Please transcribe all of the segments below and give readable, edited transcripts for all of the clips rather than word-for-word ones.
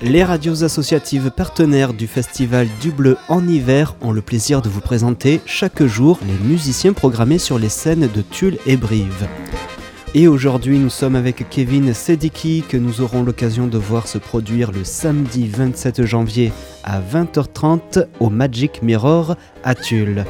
Les radios associatives partenaires du Festival du Bleu en hiver ont le plaisir de vous présenter chaque jour les musiciens programmés sur les scènes de Tulle et Brive. Et aujourd'hui, nous sommes avec Kevin Sedicki que nous aurons l'occasion de voir se produire le samedi 27 janvier à 20h30 au Magic Mirror à Tulle.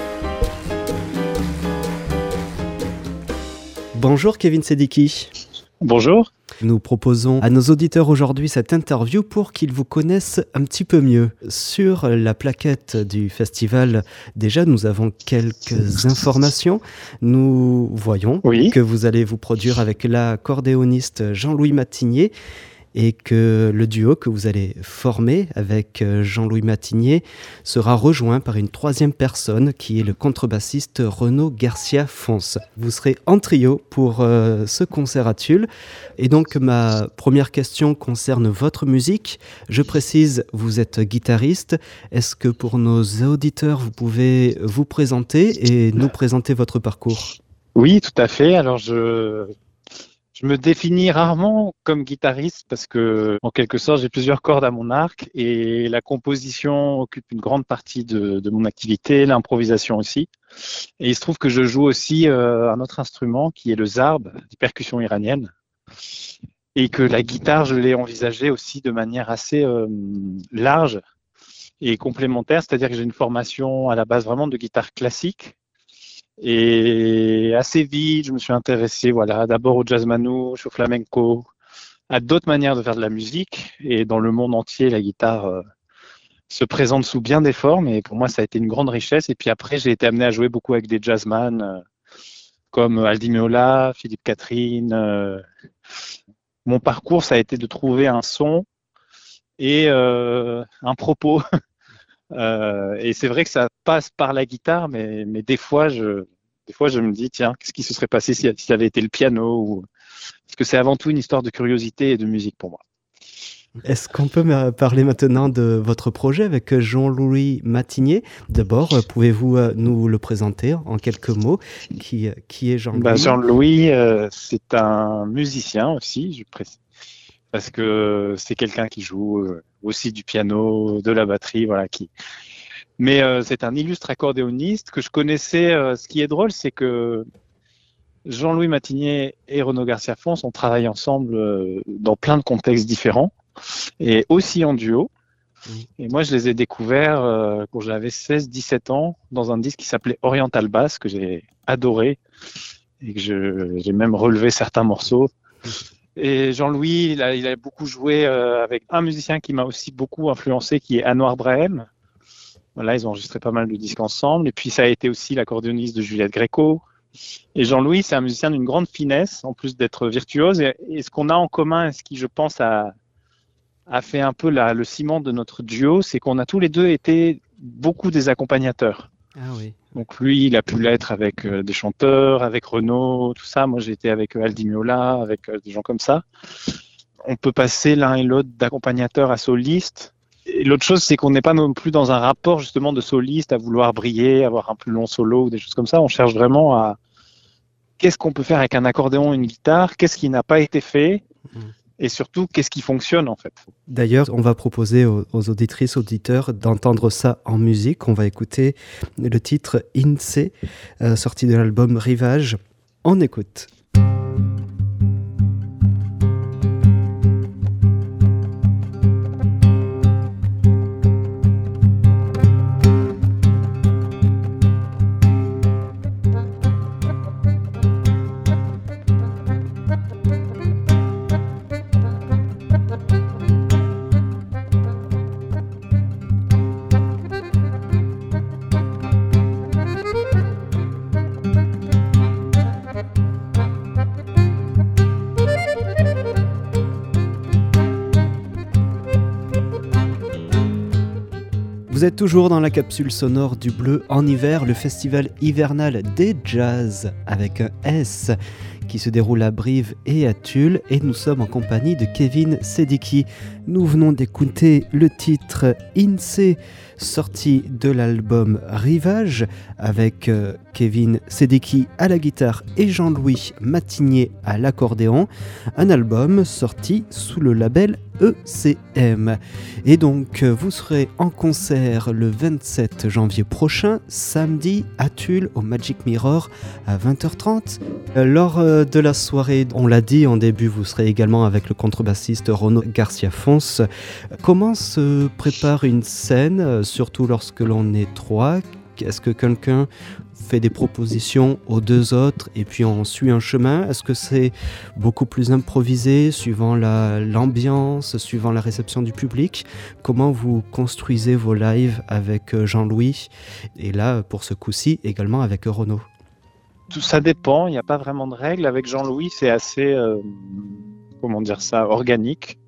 Bonjour Kevin Sedicki. Bonjour. Nous proposons à nos auditeurs aujourd'hui cette interview pour qu'ils vous connaissent un petit peu mieux. Sur la plaquette du festival, déjà nous avons quelques informations. Nous voyons que vous allez vous produire avec l'accordéoniste Jean-Louis Matigné et que le duo que vous allez former avec Jean-Louis Matigné sera rejoint par une troisième personne qui est le contrebassiste Renaud Garcia-Fonce. Vous serez en trio pour ce concert à Tulle. Et donc ma première question concerne votre musique. Je précise, vous êtes guitariste. Est-ce que pour nos auditeurs, vous pouvez vous présenter et nous présenter votre parcours ? Oui, tout à fait. Alors je me définis rarement comme guitariste parce que, en quelque sorte, j'ai plusieurs cordes à mon arc et la composition occupe une grande partie de mon activité, l'improvisation aussi. Et il se trouve que je joue aussi un autre instrument qui est le zarb, des percussions iraniennes, et que la guitare, je l'ai envisagée aussi de manière assez large et complémentaire, c'est-à-dire que j'ai une formation à la base vraiment de guitare classique. Et assez vite, je me suis intéressé d'abord au jazz manouche, au flamenco, à d'autres manières de faire de la musique. Et dans le monde entier, la guitare se présente sous bien des formes. Et pour moi, ça a été une grande richesse. Et puis après, j'ai été amené à jouer beaucoup avec des jazzman comme Aldi Meola, Philippe Catherine. Mon parcours, ça a été de trouver un son et un propos. Et c'est vrai que ça passe par la guitare, mais des fois je me dis tiens, qu'est-ce qui se serait passé si ça avait été le piano parce que c'est avant tout une histoire de curiosité et de musique pour moi. Est-ce qu'on peut me parler maintenant de votre projet avec Jean-Louis Matigné ? D'abord, pouvez-vous nous le présenter en quelques mots ? Qui est Jean-Louis ? Jean-Louis, c'est un musicien aussi, je précise. Parce que c'est quelqu'un qui joue aussi du piano, de la batterie, Mais c'est un illustre accordéoniste que je connaissais. Ce qui est drôle, c'est que Jean-Louis Matigné et Renaud Garcia-Fonce ont travaillé ensemble dans plein de contextes différents et aussi en duo. Et moi, je les ai découverts quand j'avais 16-17 ans dans un disque qui s'appelait Oriental Bass, que j'ai adoré et que j'ai même relevé certains morceaux. Et Jean-Louis, il a beaucoup joué avec un musicien qui m'a aussi beaucoup influencé, qui est Anouar Brahim. Voilà, ils ont enregistré pas mal de disques ensemble. Et puis, ça a été aussi l'accordéoniste de Juliette Gréco. Et Jean-Louis, c'est un musicien d'une grande finesse, en plus d'être virtuose. Et ce qu'on a en commun, et ce qui, je pense, a fait un peu le ciment de notre duo, c'est qu'on a tous les deux été beaucoup des accompagnateurs. Ah oui. Donc lui, il a pu l'être avec des chanteurs, avec Renaud, tout ça. Moi, j'ai été avec Aldi Meola, avec des gens comme ça. On peut passer l'un et l'autre d'accompagnateur à soliste. Et l'autre chose, c'est qu'on n'est pas non plus dans un rapport justement de soliste à vouloir briller, avoir un plus long solo ou des choses comme ça. On cherche vraiment à qu'est-ce qu'on peut faire avec un accordéon, une guitare, qu'est-ce qui n'a pas été fait. Et surtout, qu'est-ce qui fonctionne en fait ? D'ailleurs, on va proposer aux auditrices, auditeurs d'entendre ça en musique. On va écouter le titre INSEE, sorti de l'album Rivage. On écoute. Vous êtes toujours dans la capsule sonore du Bleu en hiver, le festival hivernal des jazz avec un S qui se déroule à Brive et à Tulle, et nous sommes en compagnie de Kevin Sedicki. Nous venons d'écouter le titre INSEE, sorti de l'album Rivage, avec Kevin Sedicki à la guitare et Jean-Louis Matinier à l'accordéon, un album sorti sous le label ECM. Et donc vous serez en concert le 27 janvier prochain, samedi à Tulle au Magic Mirror à 20h30. Lors de la soirée, on l'a dit en début, vous serez également avec le contrebassiste Renaud Garcia-Fons. Comment se prépare une scène, surtout lorsque l'on est trois? Est-ce que quelqu'un fait des propositions aux deux autres et puis on suit un chemin? Est-ce que c'est beaucoup plus improvisé, suivant l'ambiance, suivant la réception du public? Comment vous construisez vos lives avec Jean-Louis et là, pour ce coup-ci, également avec Renaud? Tout ça dépend, il n'y a pas vraiment de règles. Avec Jean-Louis, c'est assez, organique.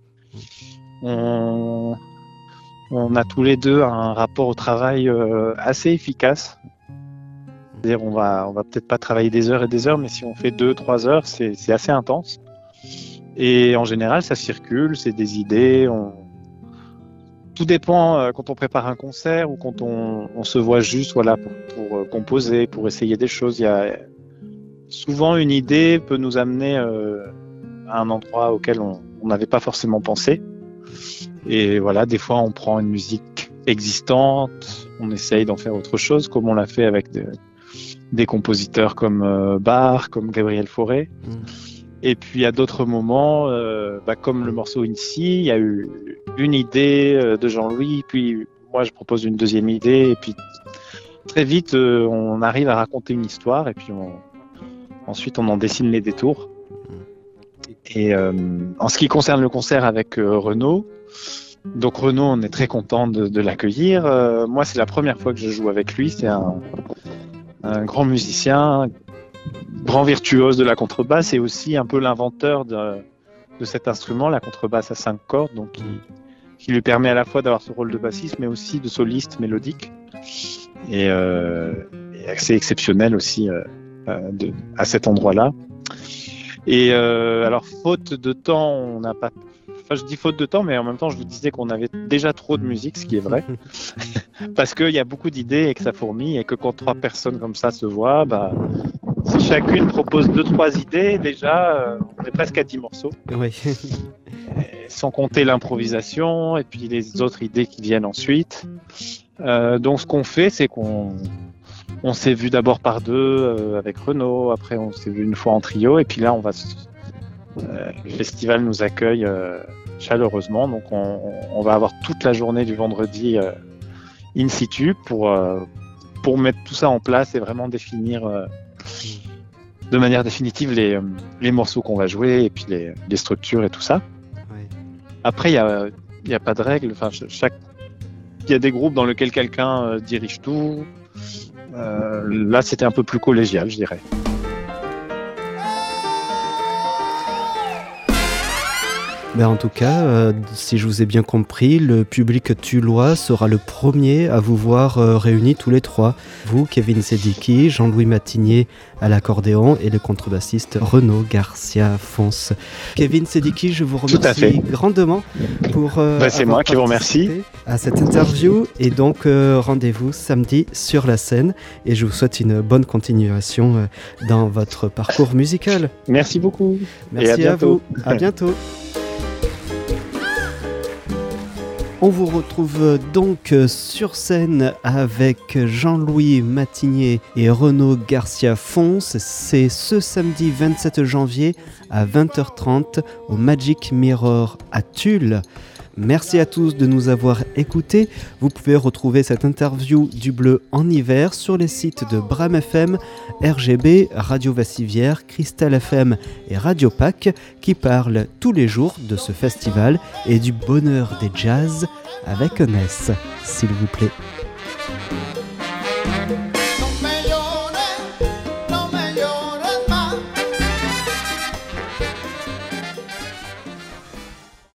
On a tous les deux un rapport au travail assez efficace. C'est-à-dire, on va peut-être pas travailler des heures et des heures, mais si on fait 2-3 heures, c'est assez intense. Et en général, ça circule, c'est des idées. Tout dépend quand on prépare un concert ou quand on se voit juste pour composer, pour essayer des choses. Souvent, une idée peut nous amener à un endroit auquel on n'avait pas forcément pensé. Et voilà, des fois, on prend une musique existante, on essaye d'en faire autre chose, comme on l'a fait avec des compositeurs comme Bach, comme Gabriel Fauré. Et puis, à d'autres moments, comme le morceau INSEE, il y a eu une idée de Jean-Louis, puis moi, je propose une deuxième idée, et puis très vite, on arrive à raconter une histoire, et puis ensuite, on en dessine les détours. Et en ce qui concerne le concert avec Renaud, donc Renaud, on est très content de l'accueillir. Moi, c'est la première fois que je joue avec lui. C'est un grand musicien, grand virtuose de la contrebasse et aussi un peu l'inventeur de cet instrument, la contrebasse à 5 cordes, donc qui lui permet à la fois d'avoir ce rôle de bassiste, mais aussi de soliste mélodique. Et c'est exceptionnel aussi à cet endroit-là. Et alors, faute de temps, on n'a pas... Enfin, je dis faute de temps, mais en même temps, je vous disais qu'on avait déjà trop de musique, ce qui est vrai. Parce qu'il y a beaucoup d'idées et que ça fourmille, et que quand 3 personnes comme ça se voient, si chacune propose 2-3 idées, déjà, on est presque à 10 morceaux. Oui. Sans compter l'improvisation, et puis les autres idées qui viennent ensuite. Donc, ce qu'on fait, c'est qu'on s'est vu d'abord par 2 avec Renaud, après on s'est vu une fois en trio, et puis là le festival nous accueille chaleureusement, donc on va avoir toute la journée du vendredi in situ pour mettre tout ça en place et vraiment définir de manière définitive les morceaux qu'on va jouer et puis les structures et tout ça. Oui. Après, il y a pas de règles, enfin il y a des groupes dans lesquels quelqu'un dirige tout. Là, c'était un peu plus collégial, je dirais. En tout cas, si je vous ai bien compris, le public tullois sera le premier à vous voir réunis tous les 3. Vous, Kevin Sedicki, Jean-Louis Matinier à l'accordéon et le contrebassiste Renaud Garcia-Fons. Kevin Sedicki, je vous remercie grandement pour c'est moi qui vous remercie à cette interview. Et donc, rendez-vous samedi sur la scène. Et je vous souhaite une bonne continuation dans votre parcours musical. Merci beaucoup. Merci à vous. À bientôt. On vous retrouve donc sur scène avec Jean-Louis Matinier et Renaud Garcia-Fons. C'est ce samedi 27 janvier à 20h30 au Magic Mirror à Tulle. Merci à tous de nous avoir écoutés. Vous pouvez retrouver cette interview du Bleu en hiver sur les sites de Bram FM, RGB, Radio Vassivière, Cristal FM et Radio Pâques qui parlent tous les jours de ce festival et du bonheur des jazz avec un S, s'il vous plaît.